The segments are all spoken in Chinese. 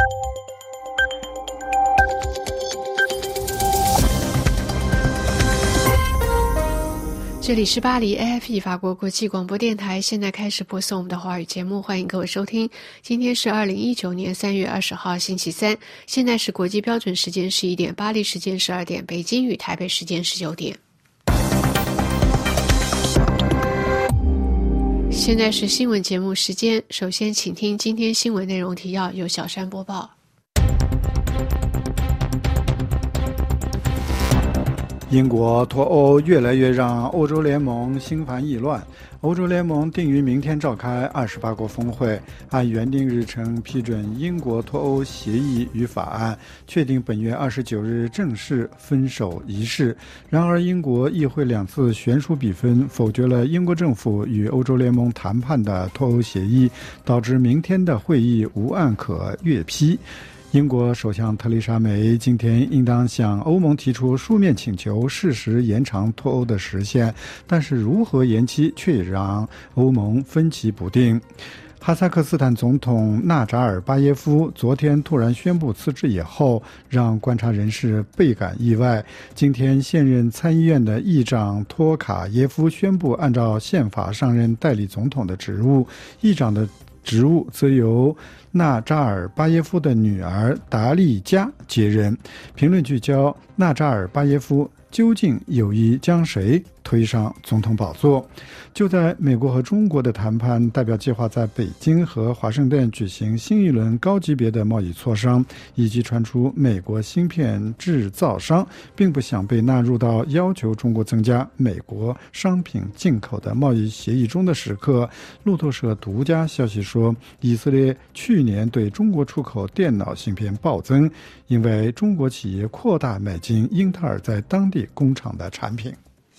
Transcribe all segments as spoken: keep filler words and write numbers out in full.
这里是巴黎 A F E 法国国际广播电台，现在开始播送我们的华语节目，欢迎各位收听。今天是二零一九年三月二十号星期三，现在是国际标准时间十一点，巴黎时间十二点，北京与台北时间十九点。现在是新闻节目时间，首先请听今天新闻内容提要，由小山播报。 英国脱欧越来越让欧洲联盟心烦意乱，欧洲联盟定于明天召开二十八国峰会，按原定日程批准英国脱欧协议与法案，确定本月二十九日正式分手仪式。然而，英国议会两次悬殊比分否决了英国政府与欧洲联盟谈判的脱欧协议，导致明天的会议无案可阅批。英国首相特蕾莎梅今天应当向欧盟提出书面请求，适时延长脱欧的时限，但是如何延期却让欧盟分歧不定。哈萨克斯坦总统纳扎尔巴耶夫昨天突然宣布辞职以后，让观察人士倍感意外。今天现任参议院的议长托卡耶夫宣布按照宪法上任代理总统的职务，议长的职务则由纳扎尔巴耶夫的女儿达利加接任。评论聚焦纳扎尔巴耶夫究竟有意将谁推上总统宝座。就在美国和中国的谈判代表计划在北京和华盛顿举行新一轮高级别的贸易磋商，以及传出美国芯片制造商并不想被纳入到要求中国增加美国商品进口的贸易协议中的时刻，路透社独家消息说，以色列去年对中国出口电脑芯片暴增，因为中国企业扩大买进英特尔在当地工厂的产品。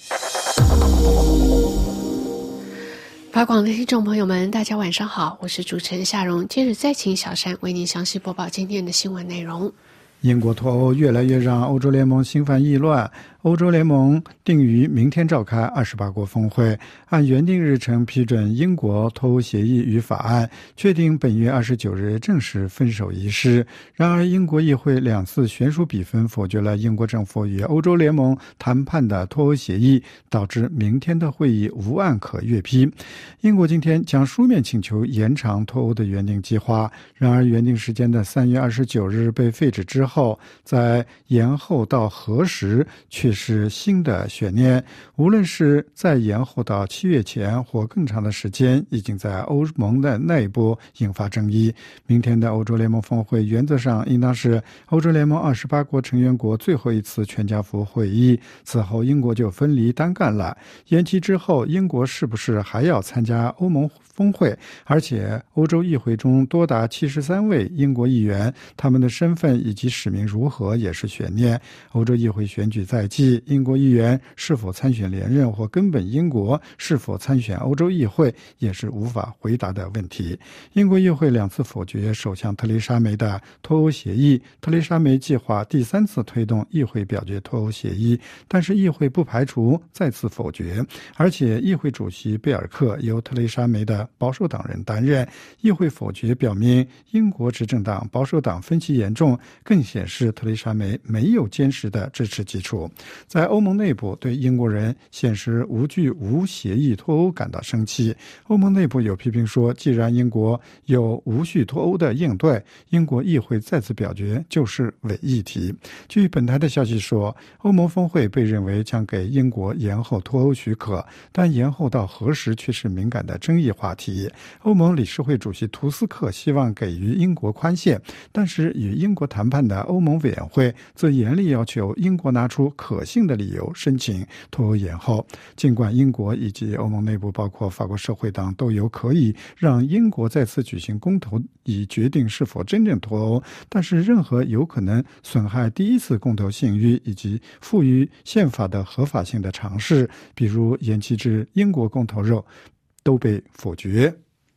法广的听众朋友们，大家晚上好，我是主持人夏蓉。接着再请小山为您详细播报今天的新闻内容。 英国脱欧越来越让欧洲联盟心烦意乱，欧洲联盟定于明天召开二十八国峰会，按原定日程批准英国脱欧协议与法案，确定本月二十九日正式分手仪式。然而，英国议会两次悬殊比分否决了英国政府与欧洲联盟谈判的脱欧协议，导致明天的会议无案可阅批。英国今天将书面请求延长脱欧的原定计划，然而原定时间的三月二十九日被废止之后，在延后到何时却是新的悬念。无论是再延后到七月前或更长的时间，已经在欧盟的内部引发争议。明天的欧洲联盟峰会原则上应当是欧洲联盟二十八国成员国最后一次全家福会议，此后英国就分离单干了。延期之后，英国是不是还要参加欧盟峰会？而且欧洲议会中多达七十三位英国议员，他们的身份以及使命如何也是悬念。欧洲议会选举在即，英国议员是否参选连任或根本英国是否参选欧洲议会也是无法回答的问题。英国议会两次否决首相特蕾莎梅的脱欧协议，特蕾莎梅计划第三次推动议会表决脱欧协议，但是议会不排除再次否决，而且议会主席贝尔克由特蕾莎梅的保守党人担任。议会否决表明英国执政党保守党分歧严重，更显示特蕾莎梅没有坚实的支持基础。在欧盟内部，对英国人显示无惧无协议脱欧感到生气。欧盟内部有批评说，既然英国有无序脱欧的应对，英国议会再次表决就是伪议题。据本台的消息说，欧盟峰会被认为将给英国延后脱欧许可，但延后到何时却是敏感的争议话题。欧盟理事会主席图斯克希望给予英国宽限，但是与英国谈判的欧盟委员会则严厉要求英国拿出可信的理由申请脱欧延后。尽管英国以及欧盟内部包括法国社会党都有可以让英国再次举行公投以决定是否真正脱欧，但是任何有可能损害第一次公投信誉以及赋予宪法的合法性的尝试，比如延期至英国公投日，都被否决。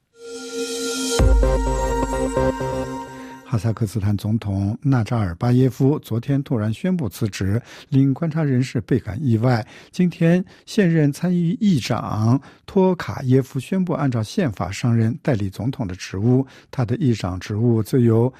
哈萨克斯坦总统纳扎尔巴耶夫昨天突然宣布辞职，令观察人士倍感意外。今天，现任参议议长托卡耶夫宣布按照宪法上任代理总统的职务，他的议长职务则由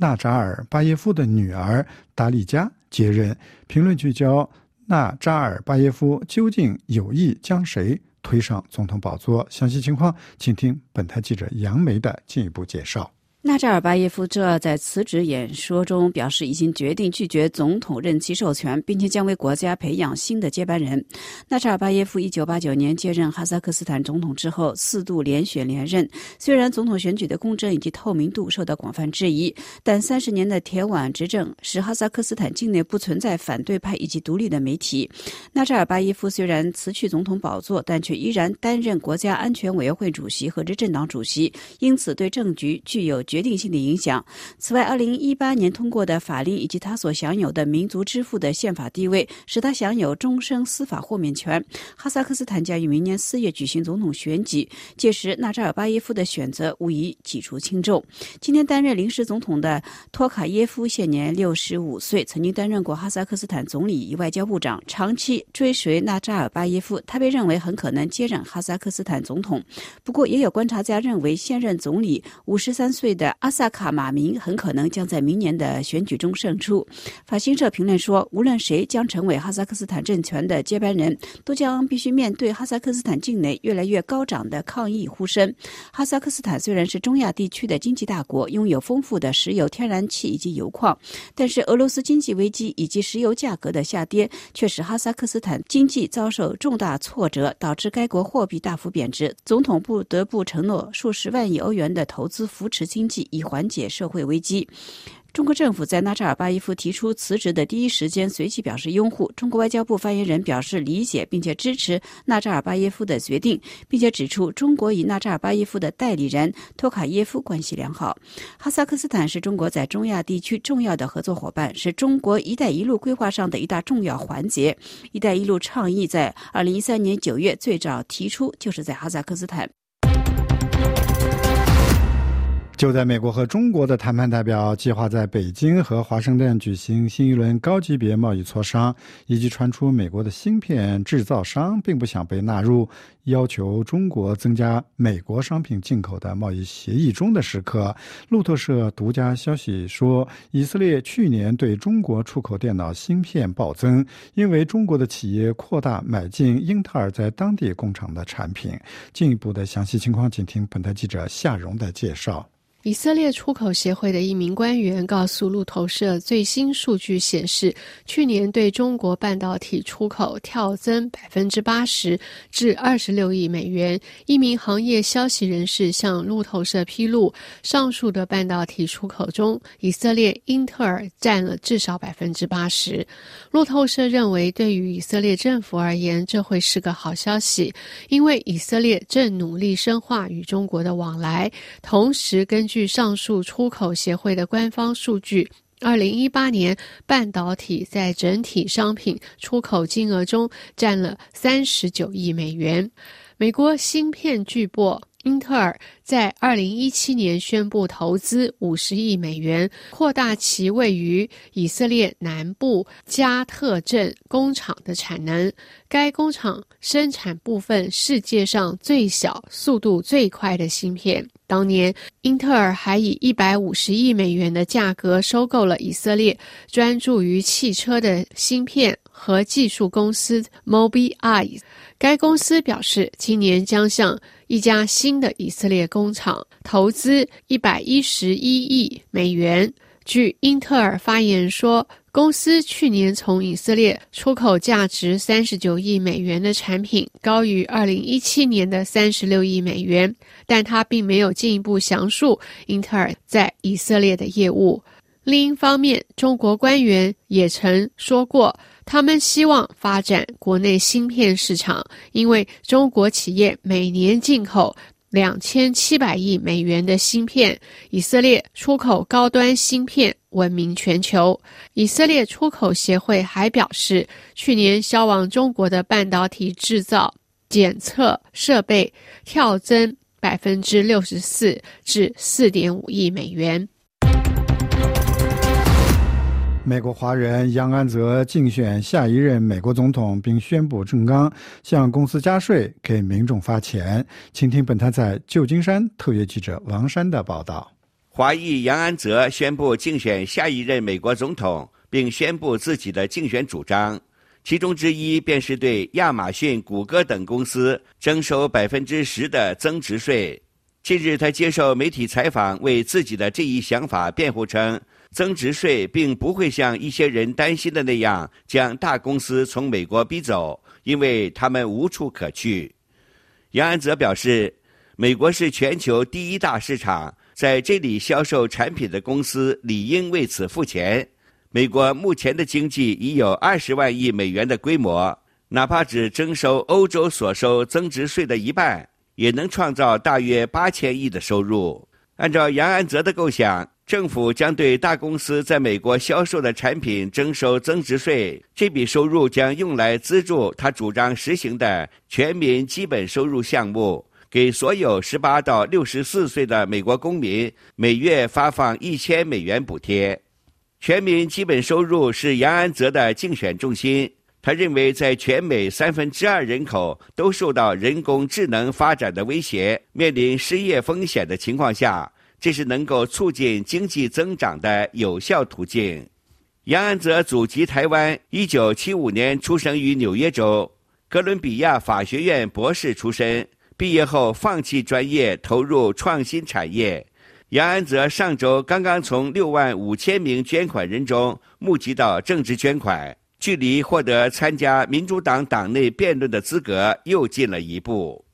纳扎尔巴耶夫的女儿达利加接任。评论聚焦纳扎尔巴耶夫究竟有意将谁推上总统宝座？详细情况请听本台记者杨梅的进一步介绍。 纳扎尔巴耶夫这在辞职演说中表示，已经决定拒绝总统任期授权，并且将为国家培养新的接班人。纳扎尔巴耶夫一九八九年接任哈萨克斯坦总统之后，四度连选连任。虽然总统选举的公正以及透明度受到广泛质疑，但三十年的铁腕执政使哈萨克斯坦境内不存在反对派以及独立的媒体。纳扎尔巴耶夫虽然辞去总统宝座，但却依然担任国家安全委员会主席和执政党主席，因此对政局具有决定性的影响。此外，二零一八年通过的法令以及他所享有的民族之父的宪法地位，使他享有终身司法豁免权。哈萨克斯坦将于明年四月举行总统选举，届时纳扎尔巴耶夫的选择无疑举出轻重。今天担任临时总统的托卡耶夫现年六十五岁，曾经担任过哈萨克斯坦总理与外交部长，长期追随纳扎尔巴耶夫，他被认为很可能接任哈萨克斯坦总统。不过，也有观察家认为，现任总理五十三岁的阿萨卡马明很可能将在明年的选举中胜出。法新社评论说，无论谁将成为哈萨克斯坦政权的接班人，都将必须面对哈萨克斯坦境内越来越高涨的抗议呼声。哈萨克斯坦虽然是中亚地区的经济大国，拥有丰富的石油、天然气以及油矿，但是俄罗斯经济危机以及石油价格的下跌却使哈萨克斯坦经济遭受重大挫折，导致该国货币大幅贬值。总统不得不承诺数十万亿欧元的投资扶持经济，以缓解社会危机。中国政府在纳扎尔巴耶夫提出辞职的第一时间随即表示拥护。中国外交部发言人表示理解并且支持纳扎尔巴耶夫的决定，并且指出中国与纳扎尔巴耶夫的代理人托卡耶夫关系良好。哈萨克斯坦是中国在中亚地区重要的合作伙伴，是中国一带一路规划上的一大重要环节。一带一路倡议在二零一三年九月最早提出，就是在哈萨克斯坦。 就在美国和中国的谈判代表计划在北京和华盛顿举行新一轮高级别贸易磋商，以及传出美国的芯片制造商并不想被纳入要求中国增加美国商品进口的贸易协议中的时刻，路透社独家消息说，以色列去年对中国出口电脑芯片暴增，因为中国的企业扩大买进英特尔在当地工厂的产品。进一步的详细情况，请听本台记者夏蓉的介绍。 以色列出口协会的一名官员告诉路透社，最新数据显示，去年对中国半导体出口跳增 百分之八十 至二十六亿美元。一名行业消息人士向路透社披露，上述的半导体出口中，以色列英特尔占了至少 百分之八十。路透社认为，对于以色列政府而言，这会是个好消息，因为以色列正努力深化与中国的往来，同时根据据上述出口协会的官方数据，二零一八年半导体在整体商品出口金额中占了三十九亿美元。美国芯片巨擘英特尔在二零一七年宣布投资五十亿美元，扩大其位于以色列南部加特镇工厂的产能。该工厂生产部分世界上最小、速度最快的芯片。当年，英特尔还以一百五十亿美元的价格收购了以色列专注于汽车的芯片和技术公司 Mobileye。该公司表示，今年将向一家新的以色列工厂投资一百一十一亿美元。据英特尔发言人说，公司去年从以色列出口价值三十九亿美元的产品，高于二零一七年的三十六亿美元，但他并没有进一步详述英特尔在以色列的业务。另一方面，中国官员也曾说过，他们希望发展国内芯片市场，因为中国企业每年进口两千七百亿美元的芯片，以色列出口高端芯片闻名全球。以色列出口协会还表示，去年销往中国的半导体制造、检测设备跳增 百分之六十四 至 四点五亿美元。 美国华人杨安泽竞选下一任美国总统，并宣布正纲向公司加税，给民众发钱。请听本台在旧金山特约记者王山的报道。 华裔杨安泽宣布竞选下一任美国总统，并宣布自己的竞选主张，其中之一便是对亚马逊、谷歌等公司征收 百分之十 的增值税。近日他接受媒体采访，为自己的这一想法辩护称，增值税并不会像一些人担心的那样将大公司从美国逼走，因为他们无处可去。杨安泽表示，美国是全球第一大市场，在这里销售产品的公司理应为此付钱。美国目前的经济已有二十万亿美元的规模，哪怕只征收欧洲所收增值税的一半，也能创造大约八千亿的收入。按照杨安泽的构想，政府将对大公司在美国销售的产品征收增值税，这笔收入将用来资助他主张实行的全民基本收入项目，给所有十八到六十四岁的美国公民每月发放一千美元补贴。全民基本收入是杨安泽的竞选重心，他认为在全美三分之二人口都受到人工智能发展的威胁，面临失业风险的情况下，这是能够促进经济增长的有效途径。杨安泽祖籍台湾，一九七五年出生于纽约州，哥伦比亚法学院博士出身，毕业后放弃专业，投入创新产业。杨安泽上周刚刚从六万五千名捐款人中募集到政治捐款，距离获得参加民主党党内辩论的资格又近了一步。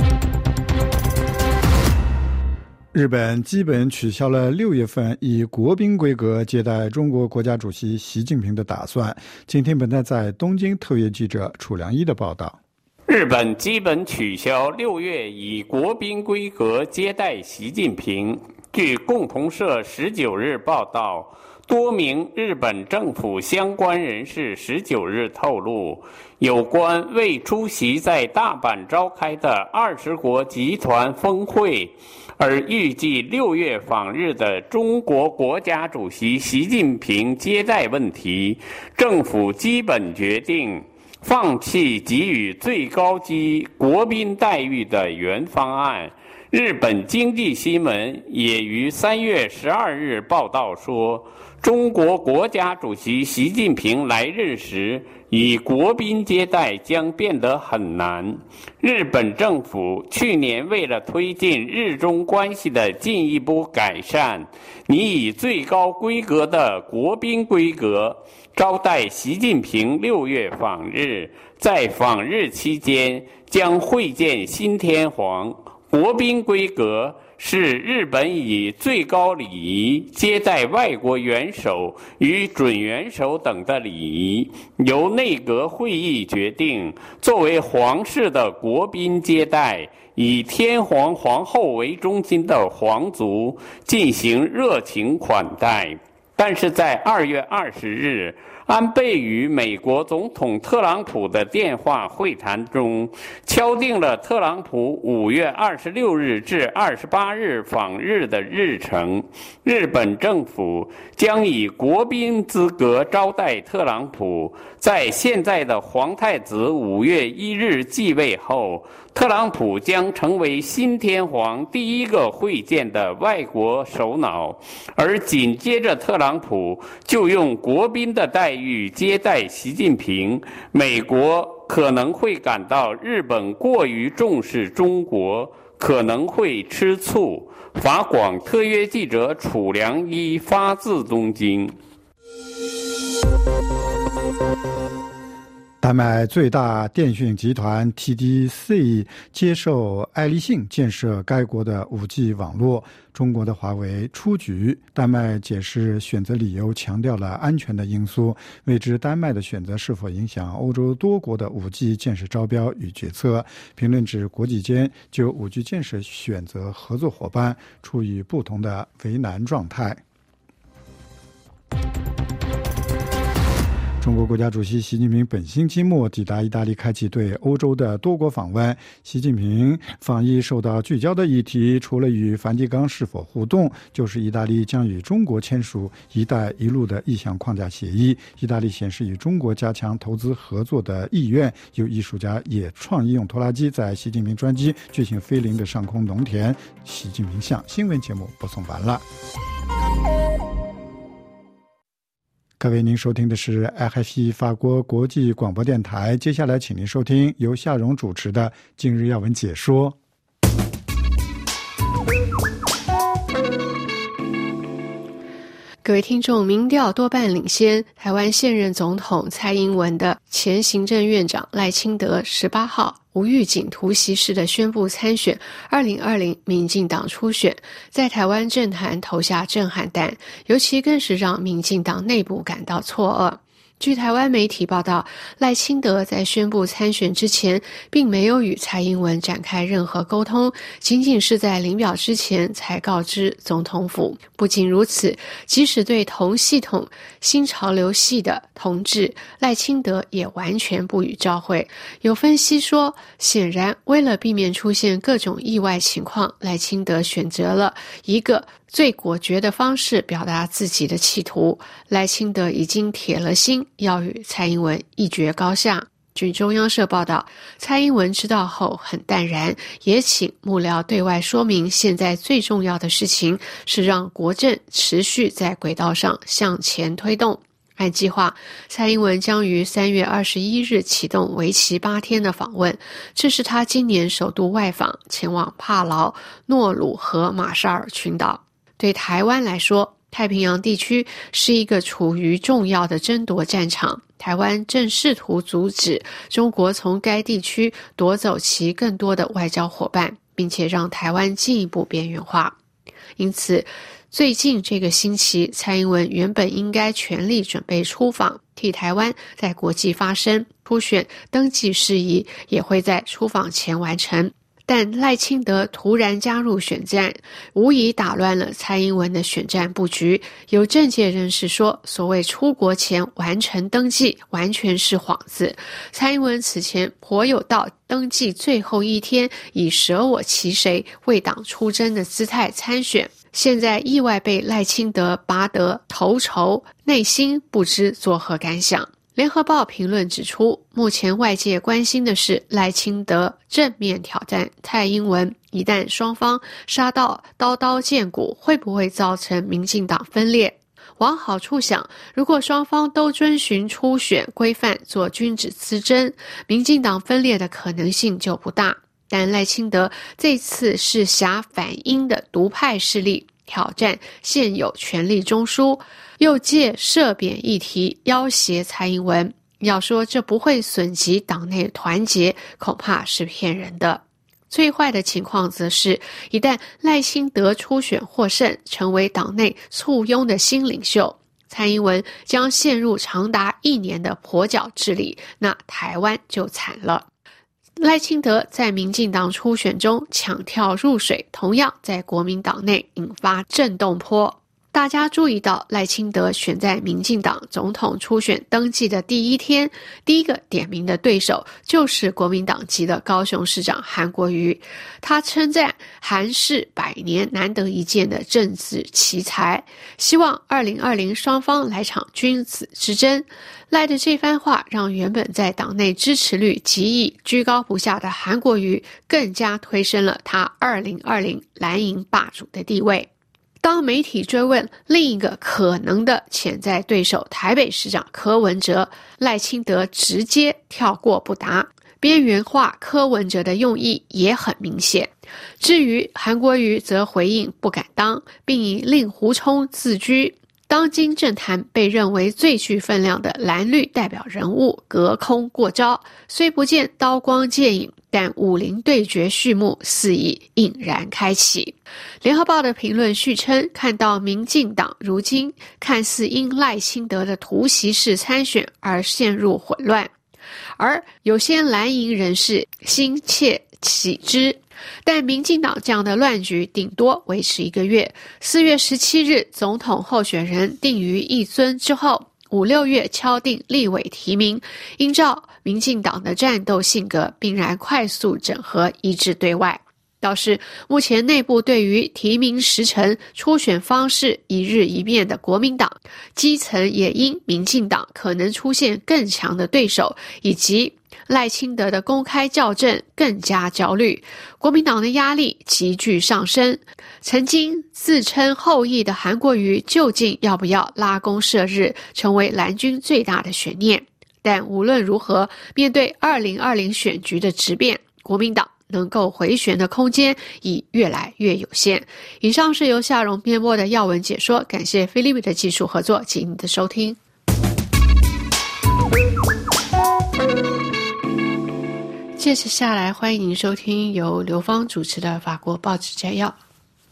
日本基本取消了六月份以国宾规格接待中国国家主席习近平的打算。今天本台在东京特约记者楚良一的报道。 日本基本取消六月以国宾规格接待习近平。据共同社十九日报道，多名日本政府相关人士十九日透露，有关未出席在大阪召开的二十国集团峰会而预计六月访日的中国国家主席习近平接待问题，政府基本决定放弃给予最高级国宾待遇的原方案。日本经济新闻也于三月十二日报道说，中国国家主席习近平来日时，以国宾接待将变得很难。日本政府去年为了推进日中关系的进一步改善，拟以最高规格的国宾规格招待习近平六月访日，在访日期间将会见新天皇。国宾规格是日本以最高礼仪接待外国元首与准元首等的礼仪，由内阁会议决定，作为皇室的国宾接待，以天皇皇后为中心的皇族进行热情款待。但是在二月二十日，安倍与美国总统特朗普的电话会谈中，敲定了特朗普五月二十六日至二十八日访日的日程。日本政府将以国宾资格招待特朗普。在现在的皇太子五月一日继位后，特朗普将成为新天皇第一个会见的外国首脑，而紧接着特朗普就用国宾的待遇接待习近平。美国可能会感到日本过于重视中国，可能会吃醋。法广特约记者楚良一发自东京。 丹麦最大电讯集团 T D C 接受爱立信建设该国的 五 G 网络，中国的华为出局。丹麦解释选择理由，强调了安全的因素，未知丹麦的选择是否影响欧洲多国的 五 G 建设招标与决策。评论指国际间就 五 G 建设选择合作伙伴处于不同的为难状态。 中国国家主席习近平本星期末抵达意大利，开启对欧洲的多国访问。习近平访意受到聚焦的议题，除了与梵蒂冈是否互动，就是意大利将与中国签署“一带一路”的意向框架协议。意大利显示与中国加强投资合作的意愿。有艺术家也创意用拖拉机在习近平专机巨型飞临的上空农田。习近平像新闻节目播送完了。各位，您收听的是 R F I 法国国际广播电台。接下来请您收听由夏蓉主持的今日要闻解说。 各位听众，民调多半领先，台湾现任总统蔡英文的前行政院长赖清德十八号无预警突袭式的宣布参选二零二零民进党初选，在台湾政坛投下震撼弹，尤其更是让民进党内部感到错愕。据台湾媒体报道，赖清德在宣布参选之前并没有与蔡英文展开任何沟通，仅仅是在领表之前才告知总统府。不仅如此，即使对同系统新潮流系的同志，赖清德也完全不予照会。有分析说，显然为了避免出现各种意外情况，赖清德选择了一个最果决的方式表达自己的企图。赖清德已经铁了心要与蔡英文一决高下。据中央社报道，蔡英文知道后很淡然，也请幕僚对外说明，现在最重要的事情是让国政持续在轨道上向前推动。按计划，蔡英文将于三月二十一日启动为期八天的访问，这是他今年首度外访，前往帕劳、诺鲁和马绍尔群岛。对台湾来说，太平洋地区是一个处于重要的争夺战场，台湾正试图阻止中国从该地区夺走其更多的外交伙伴，并且让台湾进一步边缘化。因此，最近这个星期，蔡英文原本应该全力准备出访，替台湾在国际发声，初选登记事宜也会在出访前完成。但赖清德突然加入选战，无疑打乱了蔡英文的选战布局。有政界人士说，所谓出国前完成登记完全是幌子。蔡英文此前颇有到登记最后一天以舍我其谁为党出征的姿态参选，现在意外被赖清德拔得头筹，内心不知作何感想。联合报评论指出，目前外界关心的是赖清德正面挑战蔡英文，一旦双方杀到刀刀见骨，会不会造成民进党分裂？往好处想，如果双方都遵循初选规范做君子之争，民进党分裂的可能性就不大。但赖清德这次是挟反英的独派势力，挑战现有权力中枢，又借涉贬议题要挟蔡英文，要说这不会损及党内团结，恐怕是骗人的。最坏的情况则是，一旦赖清德初选获胜，成为党内簇拥的新领袖，蔡英文将陷入长达一年的跛脚治理，那台湾就惨了。赖清德在民进党初选中抢跳入水，同样在国民党内引发震动波。大家注意到，赖清德选在民进党总统初选登记的第一天，第一个点名的对手就是国民党籍的高雄市长韩国瑜。他称赞韩是百年难得一见的政治奇才，希望二零二零双方来场君子之争。赖的这番话让原本在党内支持率极易居高不下的韩国瑜更加推升了他二零二零蓝营霸主的地位。当媒体追问另一个可能的潜在对手台北市长柯文哲，赖清德直接跳过不答，边缘化柯文哲的用意也很明显。至于韩国瑜则回应不敢当，并以令狐冲自居。当今政坛被认为最具分量的蓝绿代表人物隔空过招，虽不见刀光剑影，但武林对决序幕似已隐然开启。联合报的评论续称，看到民进党如今看似因赖清德的突袭式参选而陷入混乱，而有些蓝营人士心切喜之，但民进党这样的乱局顶多维持一个月。四月十七日总统候选人定于一尊之后， 五六月敲定立委提名，依照民进党的战斗性格，必然快速整合一致对外。倒是目前内部对于提名时程、初选方式一日一变的国民党，基层也因民进党可能出现更强的对手，以及赖清德的公开校正更加焦虑，国民党的压力急剧上升。曾经自称后裔的韩国瑜究竟要不要拉弓射日，成为蓝军最大的悬念。但无论如何，面对二零二零选举的质变，国民党能够回旋的空间已越来越有限。以上是由夏蓉编播的要闻解说，感谢菲利比的技术合作及您的收听。接着下来，欢迎您收听由刘芳主持的法国报纸摘要。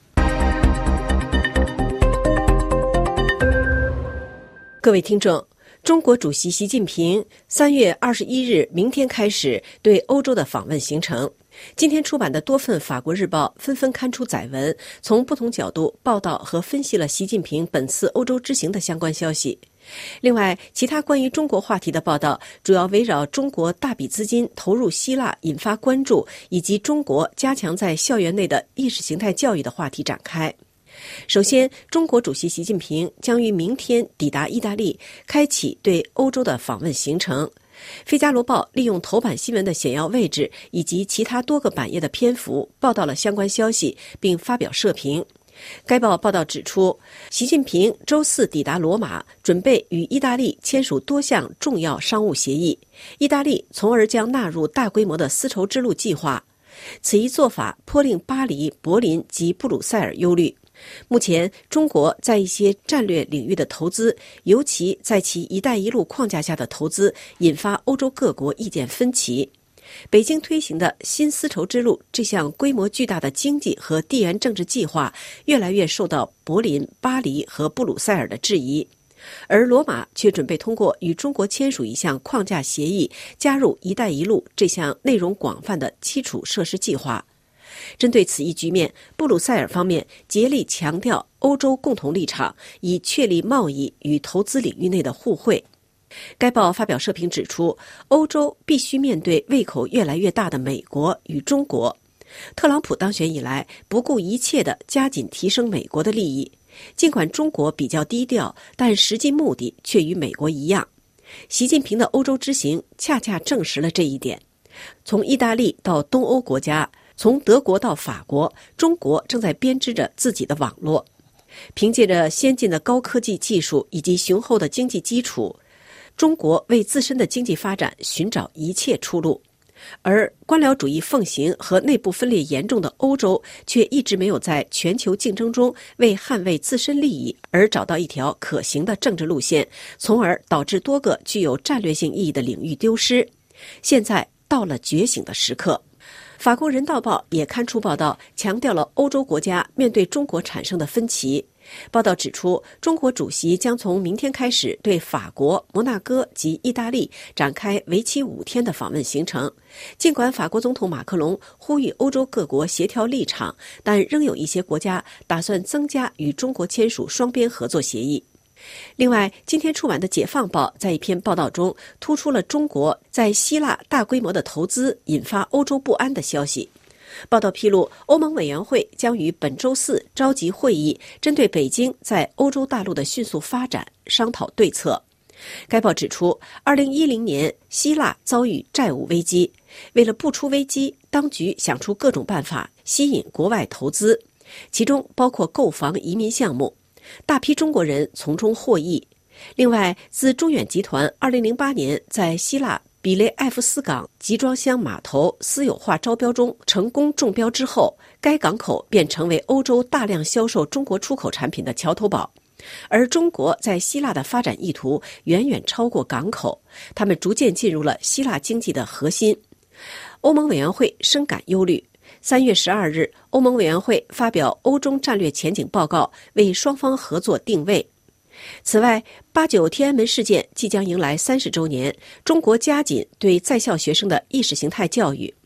各位听众，中国主席习近平三月二十一日明天开始对欧洲的访问行程。今天出版的多份法国日报纷纷刊出载文，从不同角度报道和分析了习近平本次欧洲之行的相关消息。另外，其他关于中国话题的报道主要围绕中国大笔资金投入希腊引发关注，以及中国加强在校园内的意识形态教育的话题展开。首先，中国主席习近平将于明天抵达意大利，开启对欧洲的访问行程。《费加罗报》利用头版新闻的显要位置以及其他多个版页的篇幅报道了相关消息，并发表社评。该报报道指出，习近平周四抵达罗马，准备与意大利签署多项重要商务协议，意大利从而将纳入大规模的丝绸之路计划。此一做法颇令巴黎、柏林及布鲁塞尔忧虑。目前，中国在一些战略领域的投资，尤其在其“一带一路”框架下的投资，引发欧洲各国意见分歧。北京推行的新丝绸之路这项规模巨大的经济和地缘政治计划，越来越受到柏林、巴黎和布鲁塞尔的质疑，而罗马却准备通过与中国签署一项框架协议，加入“一带一路”这项内容广泛的基础设施计划。针对此一局面，布鲁塞尔方面竭力强调欧洲共同立场，以确立贸易与投资领域内的互惠。该报发表社评指出，欧洲必须面对胃口越来越大的美国与中国。特朗普当选以来，不顾一切地加紧提升美国的利益，尽管中国比较低调，但实际目的却与美国一样。习近平的欧洲之行恰恰证实了这一点。从意大利到东欧国家，从德国到法国，中国正在编织着自己的网络。凭借着先进的高科技技术以及雄厚的经济基础，中国为自身的经济发展寻找一切出路。而官僚主义奉行和内部分裂严重的欧洲，却一直没有在全球竞争中为捍卫自身利益而找到一条可行的政治路线，从而导致多个具有战略性意义的领域丢失。现在到了觉醒的时刻。法国人道报也刊出报道，强调了欧洲国家面对中国产生的分歧。报道指出，中国主席将从明天开始对法国、摩纳哥及意大利展开为期五天的访问行程。尽管法国总统马克龙呼吁欧洲各国协调立场，但仍有一些国家打算增加与中国签署双边合作协议。另外，今天出版的《解放报》在一篇报道中突出了中国在希腊大规模的投资引发欧洲不安的消息。报道披露，欧盟委员会将于本周四召集会议，针对北京在欧洲大陆的迅速发展商讨对策。该报指出，二零一零年希腊遭遇债务危机，为了不出危机，当局想出各种办法吸引国外投资，其中包括购房移民项目。大批中国人从中获益。另外，自中远集团二零零八年在希腊比雷埃夫斯港集装箱码头私有化招标中成功中标之后，该港口便成为欧洲大量销售中国出口产品的桥头堡。而中国在希腊的发展意图远远超过港口，他们逐渐进入了希腊经济的核心。欧盟委员会深感忧虑。三月十二日，欧盟委员会发表欧中战略前景报告，为双方合作定位。此外，八九天安门事件即将迎来三十周年，中国加紧对在校学生的意识形态教育。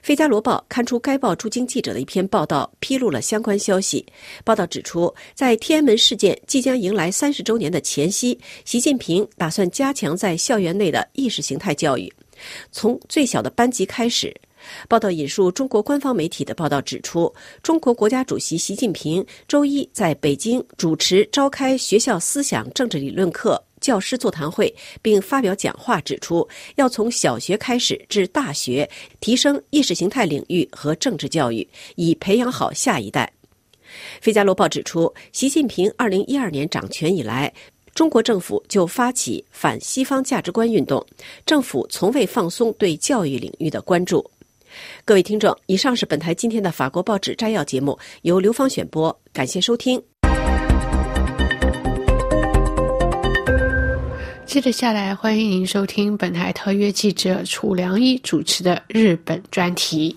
费加罗报刊出该报驻京记者的一篇报道，披露了相关消息。报道指出，在天安门事件即将迎来三十周年的前夕，习近平打算加强在校园内的意识形态教育，从最小的班级开始。报道引述中国官方媒体的报道指出，中国国家主席习近平周一在北京主持召开学校思想政治理论课教师座谈会，并发表讲话指出，要从小学开始至大学提升意识形态领域和政治教育，以培养好下一代。费加罗报指出，习近平二零一二年掌权以来，中国政府就发起反西方价值观运动，政府从未放松对教育领域的关注。各位听众，以上是本台今天的法国报纸摘要节目，由刘芳选播，感谢收听。 接着下来，欢迎您收听本台特约记者楚良一主持的日本专题。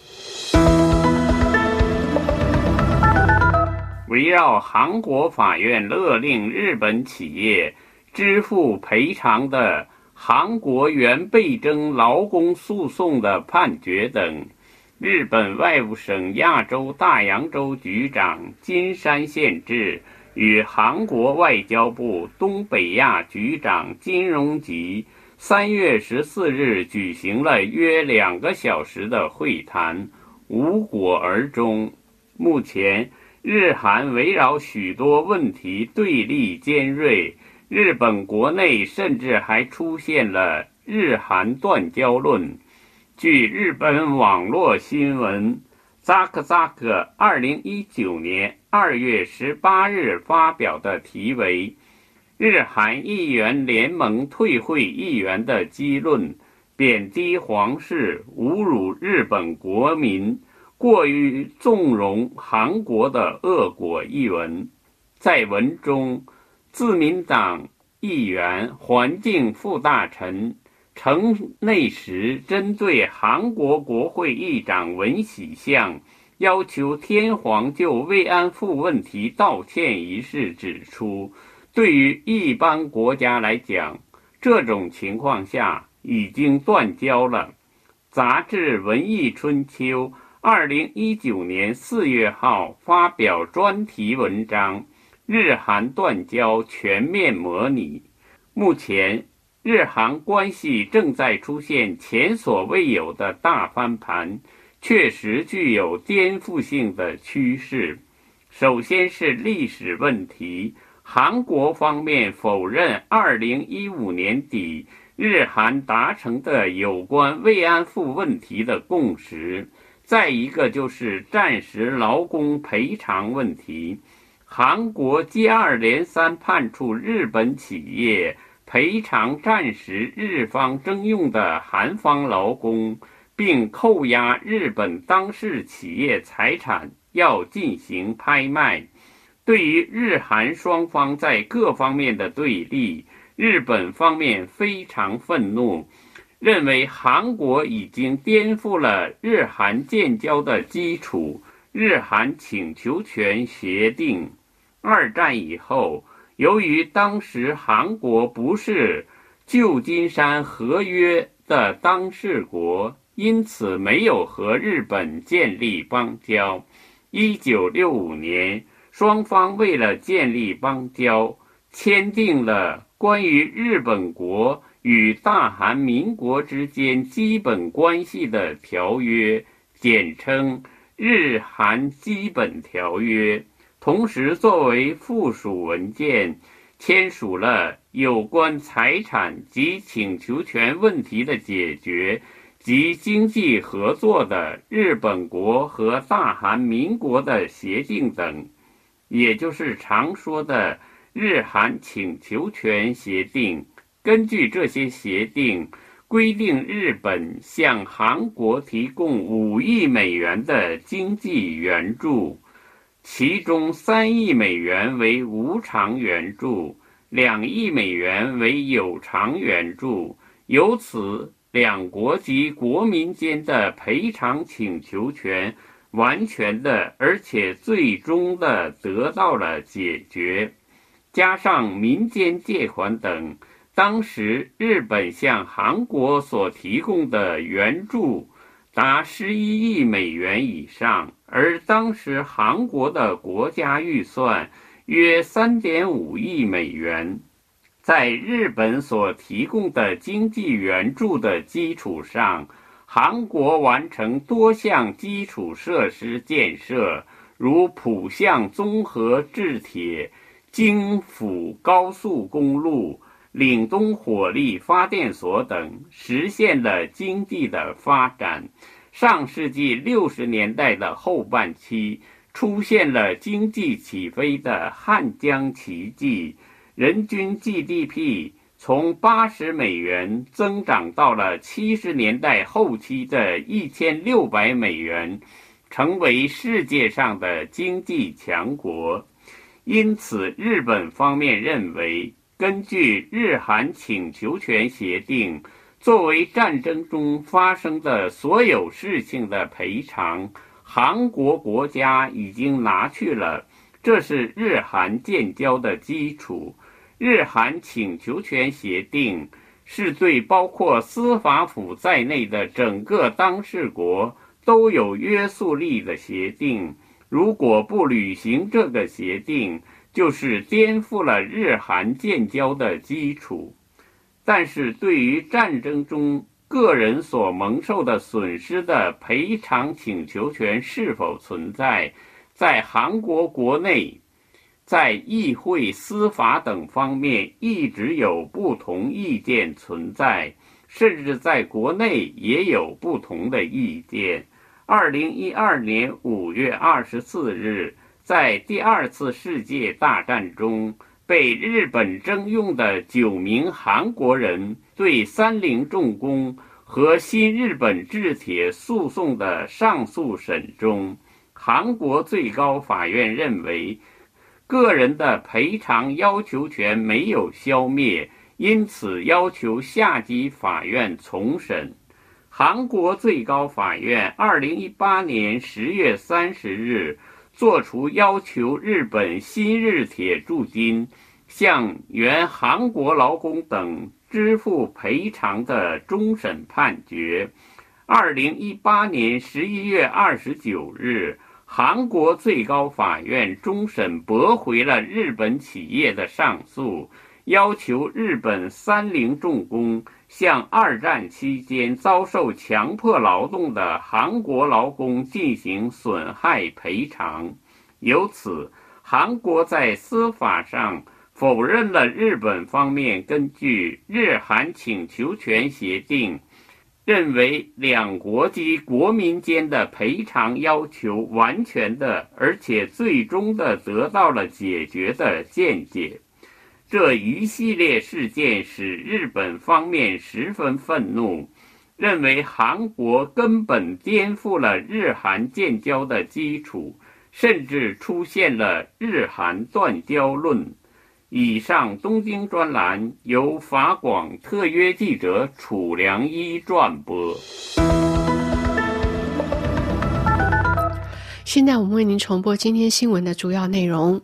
围绕韩国法院勒令日本企业支付赔偿的韩国原被征劳工诉讼的判决等，日本外务省亚洲大洋洲局长金山宪治与韩国外交部东北亚局长金荣吉三月十四日举行了约两个小时的会谈，无果而终。目前，日韩围绕许多问题对立尖锐，日本国内甚至还出现了日韩断交论。据日本网络新闻 Zack Zack 二零一九年二月十八日发表的题为日韩议员联盟退会议员的激论，贬低皇室，侮辱日本国民，过于纵容韩国的恶果一文。在文中，自民党议员环境副大臣城内时针对韩国国会议长文喜相要求天皇就慰安妇问题道歉一事指出，对于一般国家来讲，这种情况下已经断交了。杂志《文艺春秋》二零一九年四月号发表专题文章《日韩断交全面模拟》。目前，日韩关系正在出现前所未有的大翻盘，确实具有颠覆性的趋势。首先是历史问题，韩国方面否认二零一五年底日韩达成的有关慰安妇问题的共识。再一个就是战时劳工赔偿问题，韩国接二连三判处日本企业赔偿战时日方征用的韩方劳工，并扣押日本当事企业财产，要进行拍卖。对于日韩双方在各方面的对立，日本方面非常愤怒，认为韩国已经颠覆了日韩建交的基础，日韩请求权协定。二战以后，由于当时韩国不是旧金山合约的当事国，因此没有和日本建立邦交。一九六五年，双方为了建立邦交，签订了关于日本国与大韩民国之间基本关系的条约，简称日韩基本条约。同时作为附属文件，签署了有关财产及请求权问题的解决及经济合作的日本国和大韩民国的协定等，也就是常说的日韩请求权协定。根据这些协定，规定日本向韩国提供五亿美元的经济援助，其中三亿美元为无偿援助，两亿美元为有偿援助，由此两国及国民间的赔偿请求权完全的而且最终的得到了解决。加上民间借款等，当时日本向韩国所提供的援助达十一亿美元以上，而当时韩国的国家预算约 三点五亿美元。在日本所提供的经济援助的基础上，韩国完成多项基础设施建设，如浦项综合制铁、京釜高速公路、岭东火力发电所等，实现了经济的发展。上世纪六十年代的后半期，出现了经济起飞的汉江奇迹，人均 G D P 从八十美元增长到了七十年代后期的一千六百美元，成为世界上的经济强国。因此，日本方面认为，根据日韩请求权协定，作为战争中发生的所有事情的赔偿，韩国国家已经拿去了，这是日韩建交的基础。日韩请求权协定是对包括司法府在内的整个当事国都有约束力的协定。如果不履行这个协定，就是颠覆了日韩建交的基础。但是对于战争中个人所蒙受的损失的赔偿请求权是否存在，在韩国国内，在议会、司法等方面一直有不同意见存在，甚至在国内也有不同的意见。二零一二年五月二十四日，在第二次世界大战中被日本征用的九名韩国人对三菱重工和新日本制铁诉讼的上诉审中，韩国最高法院认为，个人的赔偿要求权没有消灭，因此要求下级法院重审。韩国最高法院二零一八年十月三十日作出要求日本新日铁驻金向原韩国劳工等支付赔偿的终审判决。二零一八年十一月二十九日，韩国最高法院终审驳回了日本企业的上诉，要求日本三菱重工向二战期间遭受强迫劳动的韩国劳工进行损害赔偿。由此，韩国在司法上否认了日本方面根据日韩请求权协定认为两国及国民间的赔偿要求完全的而且最终的得到了解决的见解。这一系列事件使日本方面十分愤怒，认为韩国根本颠覆了日韩建交的基础，甚至出现了日韩断交论。以上东京专栏由法广特约记者楚良一转播。 现在我们为您重播今天新闻的主要内容。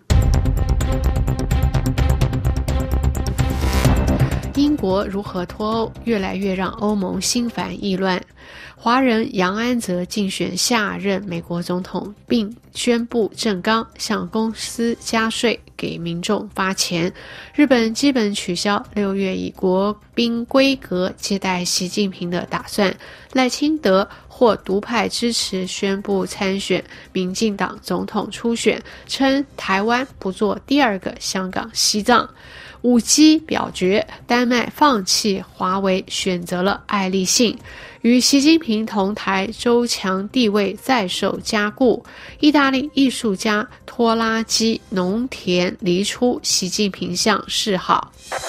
英国如何脱欧，越来越让欧盟心烦意乱。华人杨安泽竞选下任美国总统，并宣布正纲，向公司加税，给民众发钱。日本基本取消六月以国宾规格接待习近平的打算。赖清德获独派支持，宣布参选民进党总统初选，称台湾不做第二个香港、西藏。五 G 表决，丹麦放弃华为，选择了爱立信。与习近平同台，周强地位再受加固。意大利艺术家托拉基农田离出习近平向示好。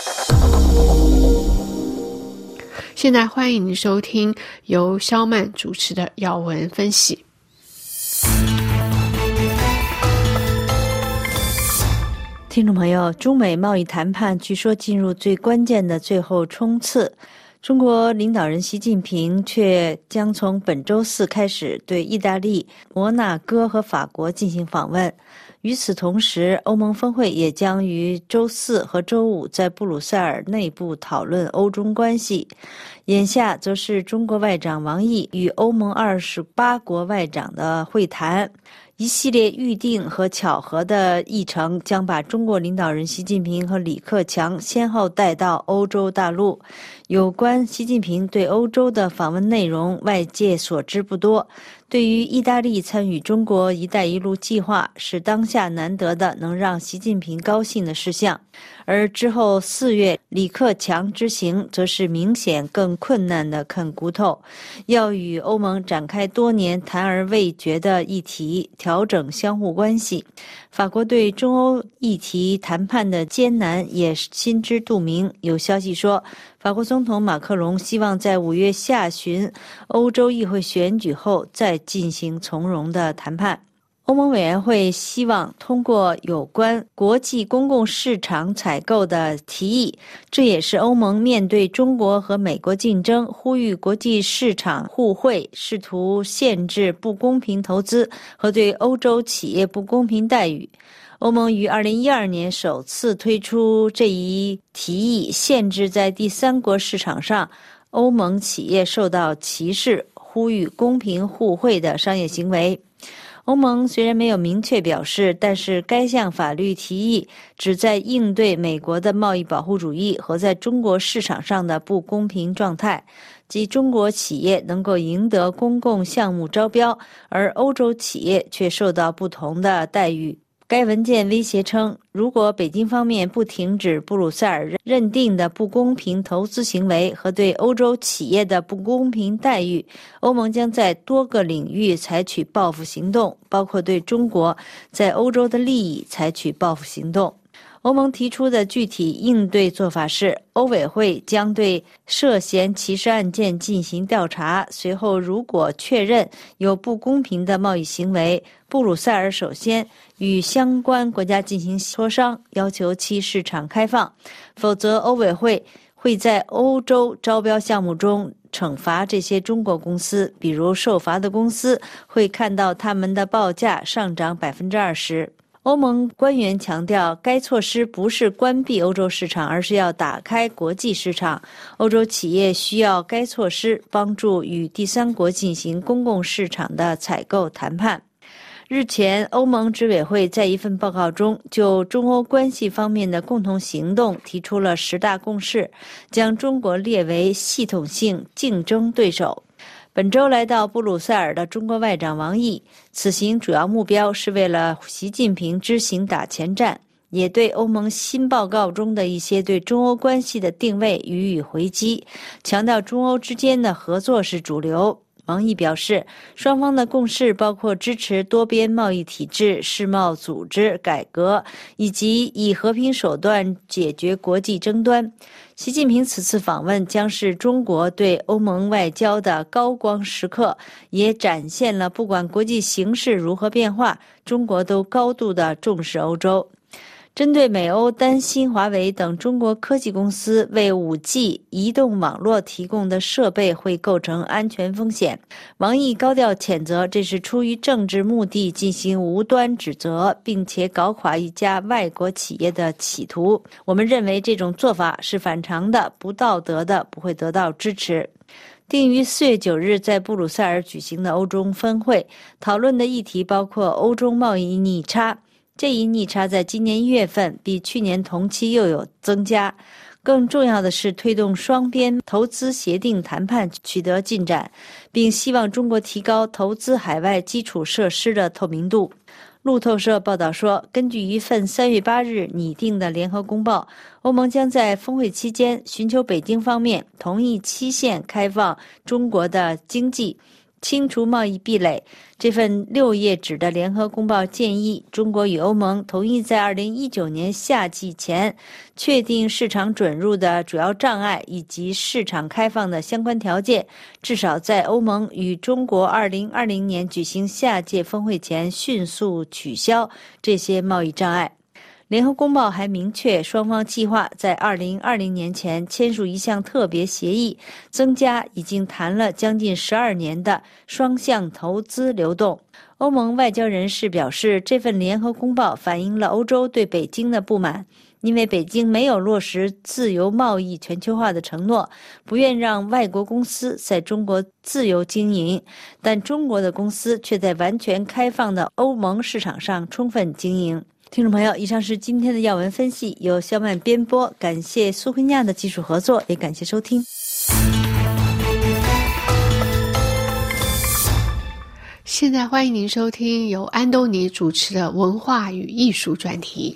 现在欢迎您收听由肖曼主持的要闻分析。 听众朋友，中美贸易谈判据说进入最关键的最后冲刺，中国领导人习近平却将从本周四开始对意大利、摩纳哥和法国进行访问。 与此同时，欧盟峰会也将于周四和周五在布鲁塞尔内部讨论欧中关系。眼下则是中国外长王毅与欧盟二十八国外长的会谈。一系列预定和巧合的议程将把中国领导人习近平和李克强先后带到欧洲大陆。有关习近平对欧洲的访问内容，外界所知不多。对于意大利参与中国“一带一路”计划，是当下难得的能让习近平高兴的事项。而之后四月李克强之行，则是明显更困难的啃骨头，要与欧盟展开多年谈而未决的议题，调整相互关系。法国对中欧议题谈判的艰难也心知肚明。有消息说，法国总统马克龙希望在五月下旬欧洲议会选举后再进行从容的谈判。欧盟委员会希望通过有关国际公共市场采购的提议，这也是欧盟面对中国和美国竞争，呼吁国际市场互惠，试图限制不公平投资和对欧洲企业不公平待遇。欧盟于二零一二年首次推出这一提议，限制在第三国市场上欧盟企业受到歧视，呼吁公平互惠的商业行为。欧盟虽然没有明确表示，但是该项法律提议旨在应对美国的贸易保护主义和在中国市场上的不公平状态，即中国企业能够赢得公共项目招标，而欧洲企业却受到不同的待遇。该文件威胁称，如果北京方面不停止布鲁塞尔认定的不公平投资行为和对欧洲企业的不公平待遇，欧盟将在多个领域采取报复行动，包括对中国在欧洲的利益采取报复行动。欧盟提出的具体应对做法是，欧委会将对涉嫌歧视案件进行调查，随后如果确认有不公平的贸易行为，布鲁塞尔首先与相关国家进行磋商，要求其市场开放，否则欧委会会在欧洲招标项目中惩罚这些中国公司，比如受罚的公司会看到他们的报价上涨 百分之二十。欧盟官员强调，该措施不是关闭欧洲市场，而是要打开国际市场。欧洲企业需要该措施帮助与第三国进行公共市场的采购谈判。日前，欧盟执委会在一份报告中就中欧关系方面的共同行动提出了十大共识，将中国列为系统性竞争对手。本周来到布鲁塞尔的中国外长王毅，此行主要目标是为了习近平之行打前站，也对欧盟新报告中的一些对中欧关系的定位予以回击，强调中欧之间的合作是主流。王毅表示，双方的共识包括支持多边贸易体制、世贸组织改革，以及以和平手段解决国际争端。习近平此次访问将是中国对欧盟外交的高光时刻，也展现了不管国际形势如何变化，中国都高度的重视欧洲。针对美欧担心华为等中国科技公司为 五 G 移动网络提供的设备会构成安全风险，王毅高调谴责这是出于政治目的进行无端指责，并且搞垮一家外国企业的企图。我们认为这种做法是反常的、不道德的，不会得到支持。定于四月九日在布鲁塞尔举行的欧中峰会，讨论的议题包括欧中贸易逆差。这一逆差在今年一月份比去年同期又有增加。更重要的是推动双边投资协定谈判取得进展，并希望中国提高投资海外基础设施的透明度。路透社报道说，根据一份三月八日拟定的联合公报，欧盟将在峰会期间寻求北京方面同意期限开放中国的经济，清除贸易壁垒。这份六页纸的联合公报建议，中国与欧盟同意在二零一九年夏季前确定市场准入的主要障碍以及市场开放的相关条件，至少在欧盟与中国二零二零年举行下届峰会前迅速取消这些贸易障碍。 联合公报还明确，双方计划在二零二零年前签署一项特别协议，增加已经谈了将近十二年的双向投资流动。欧盟外交人士表示，这份联合公报反映了欧洲对北京的不满，因为北京没有落实自由贸易全球化的承诺，不愿让外国公司在中国自由经营，但中国的公司却在完全开放的欧盟市场上充分经营。听众朋友，以上是今天的要闻分析，由肖曼编播，感谢苏慧亚的技术合作，也感谢收听。 现在欢迎您收听由安东尼主持的文化与艺术专题。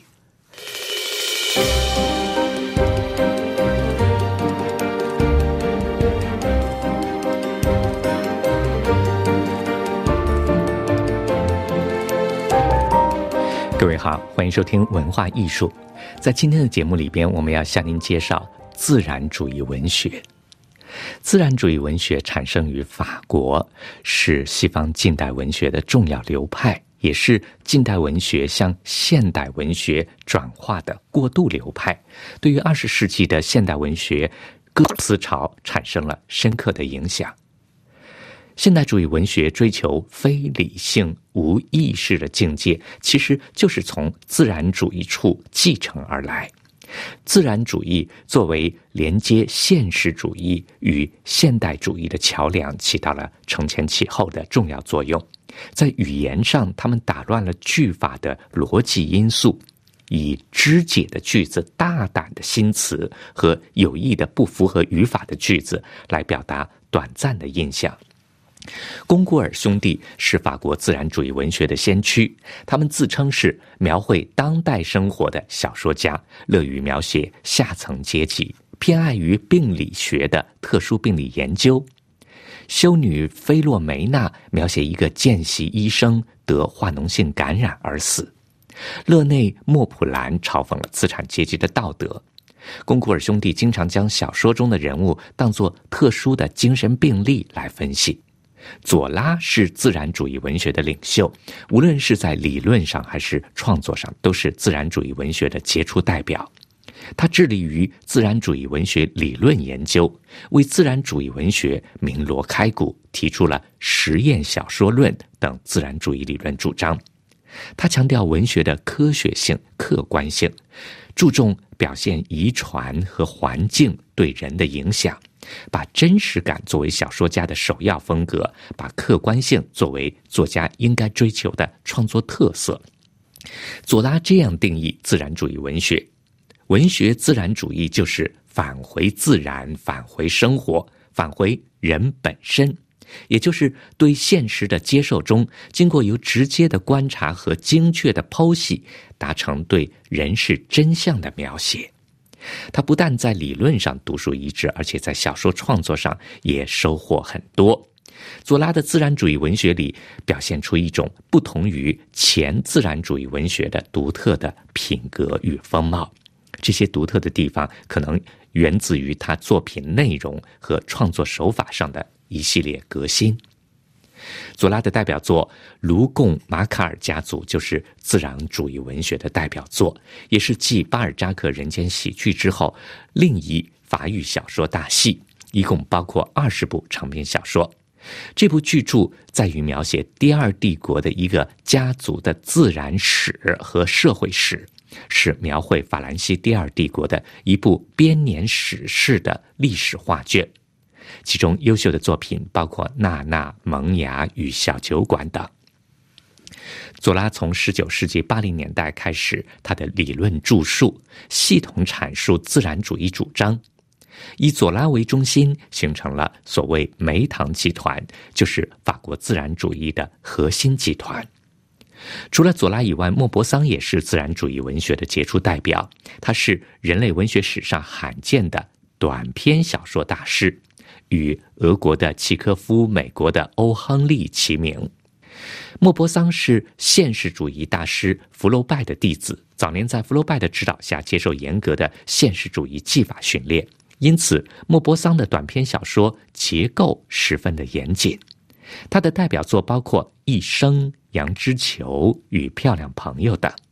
各位好，欢迎收听文化艺术。在今天的节目里边，我们要向您介绍自然主义文学。自然主义文学产生于法国，是西方近代文学的重要流派，也是近代文学向现代文学转化的过渡流派，对于二十世纪的现代文学各思潮产生了深刻的影响。现代主义文学追求非理性、无意识的境界，其实就是从自然主义处继承而来。自然主义作为连接现实主义与现代主义的桥梁，起到了承前启后的重要作用。在语言上，他们打乱了句法的逻辑因素，以肢解的句子、大胆的新词和有意的不符合语法的句子来表达短暂的印象。龚古尔兄弟是法国自然主义文学的先驱，他们自称是描绘当代生活的小说家，乐于描写下层阶级，偏爱于病理学的特殊病理研究。修女菲洛梅娜描写一个见习医生得化脓性感染而死。勒内·莫普兰嘲讽了资产阶级的道德。龚古尔兄弟经常将小说中的人物当作特殊的精神病例来分析。左拉是自然主义文学的领袖，无论是在理论上还是创作上，都是自然主义文学的杰出代表。他致力于自然主义文学理论研究，为自然主义文学鸣锣开鼓，提出了实验小说论等自然主义理论主张。他强调文学的科学性、客观性，注重表现遗传和环境对人的影响，把真实感作为小说家的首要风格，把客观性作为作家应该追求的创作特色。左拉这样定义自然主义文学：文学自然主义就是返回自然，返回生活，返回人本身，也就是对现实的接受中，经过由直接的观察和精确的剖析，达成对人世真相的描写。他不但在理论上独树一帜，而且在小说创作上也收获很多。左拉的自然主义文学里表现出一种不同于前自然主义文学的独特的品格与风貌，这些独特的地方可能源自于他作品内容和创作手法上的一系列革新。左拉的代表作《卢贡马卡尔家族》就是自然主义文学的代表作，也是继巴尔扎克《人间喜剧》之后另一法语小说大系，一共包括二十部长篇小说。这部巨著在于描写第二帝国的一个家族的自然史和社会史，是描绘法兰西第二帝国的一部编年史式的历史画卷。其中优秀的作品包括《娜娜》《萌芽》与《小酒馆》等。左拉从十九世纪八零年代开始他的理论著述，系统阐述自然主义主张，以左拉为中心形成了所谓梅堂集团，就是法国自然主义的核心集团。除了左拉以外，莫泊桑也是自然主义文学的杰出代表，他是人类文学史上罕见的短篇小说大师，与俄国的契科夫、美国的欧亨利齐名。莫泊桑是现实主义大师福楼拜的弟子，早年在福楼拜的指导下接受严格的现实主义技法训练，因此莫泊桑的短篇小说结构十分的严谨。他的代表作包括《一生》《羊脂球》与《漂亮朋友》等。